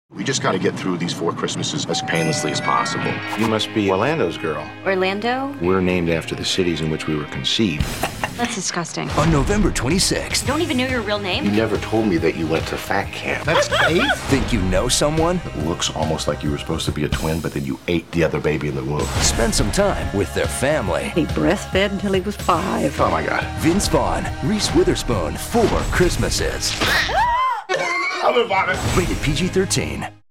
We just got to get through these 4 Christmases as painlessly as possible. You must be Orlando's girl. Orlando? We're named after the cities in which we were conceived. That's disgusting. On November 26th. Don't even know your real name? You never told me that you went to fat camp. That's Faith? Think you know someone? It looks almost like you were supposed to be a twin, but then you ate the other baby in the womb. Spend some time with their family. He breastfed until he was 5. Oh my God. Vince Vaughn, Reese Witherspoon, 4 Christmases. I'm a vomit. Rated PG-13.